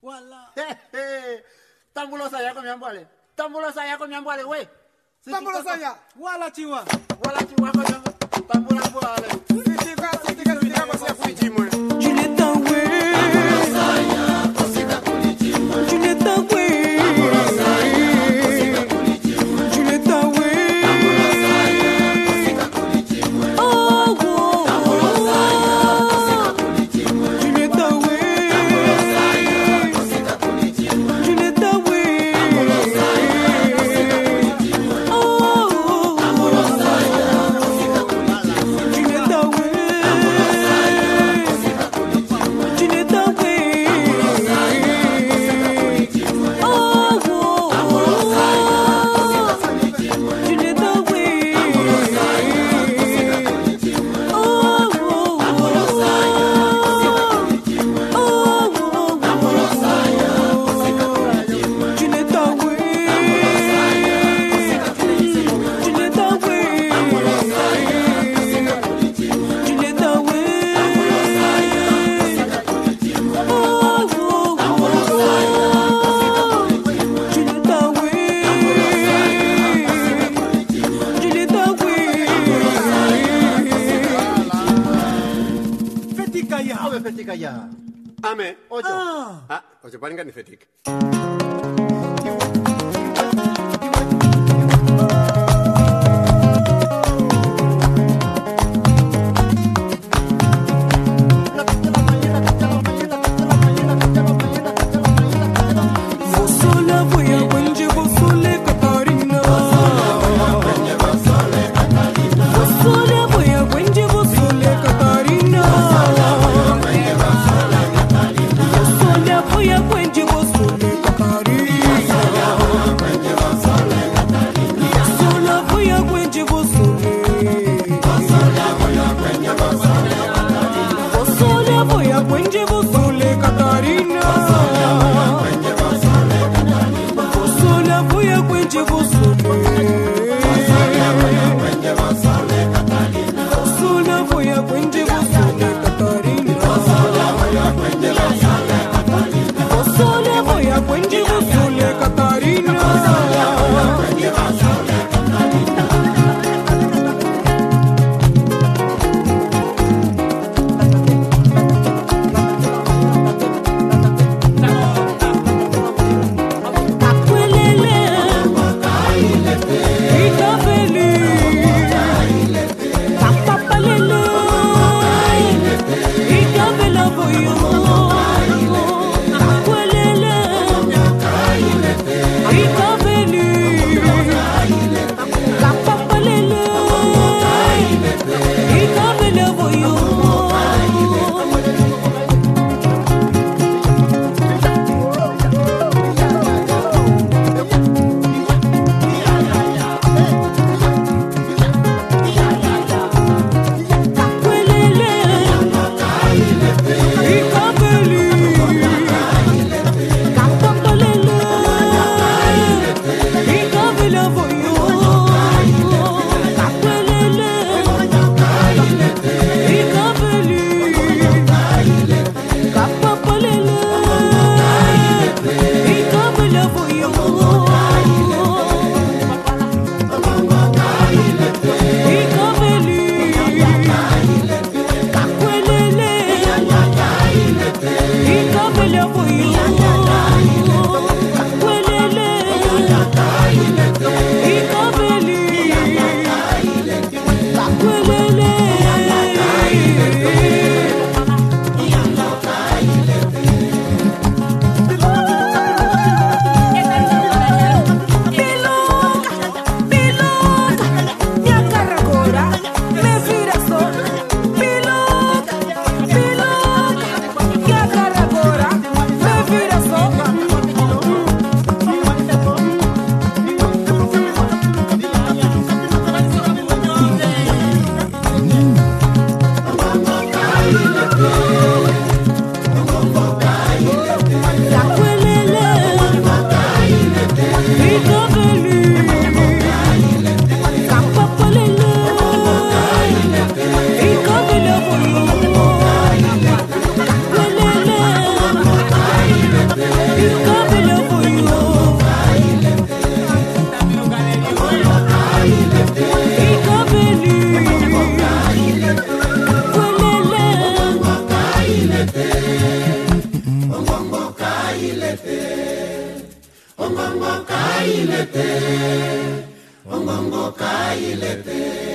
Wala. Tambulo saya ko myambale. Tambulo saya ko myambale we. Tambulo saya. Wala chiwa. Wala chiwa ko tambulo mbale. Sitika kwa siya kuichimwe. Juleta we. Tambulo saya kosika kulichimwe. Juleta we. Tambulo saya kosika kulichimwe. Juleta we. Tambulo saya kosika kulichimwe. Oh, oh. Tambulo saya kosika kulichimwe. Juleta we. Tambulo saya kosika kulichimwe. Juleta we. Tambulo saya kosika kulichimwe. Oh, oh. Tambulo saya kosika kulichimwe. Juleta we. Tambulo saya kosika kulichimwe. Juleta we. Oh, oh. Tambulo saya kosika kulichimwe. Juleta we. Tambulo saya kosika kulichimwe. Oh, oh. Tambulo saya kosika kulichimwe. Oh, oh. Tambulo saya kosika kulichimwe. Juleta we. Juleta we. Tambulo saya kosika kulichimwe. Juleta we. Tambulo saya kosika kulichimwe. Oh, oh. Tambulo saya kosika kulichimwe. Juleta we. Juleta we. Fetika ya. Awe fetika ya. Ame. Ocho. Ah. Ocho paling kan fetik. Vosola voya wenje vosole Katarina. Vosola voya wenje vosole Katarina. Vosola voya wenje vosole Katarina. Vosola voya wenje vosole. Vosola voya wenje vosole Katarina. Vosola voya wenje vosole. Vosola voya wenje vosole Katarina. Vosola kailete, ongongo kailete, ongongo kailete.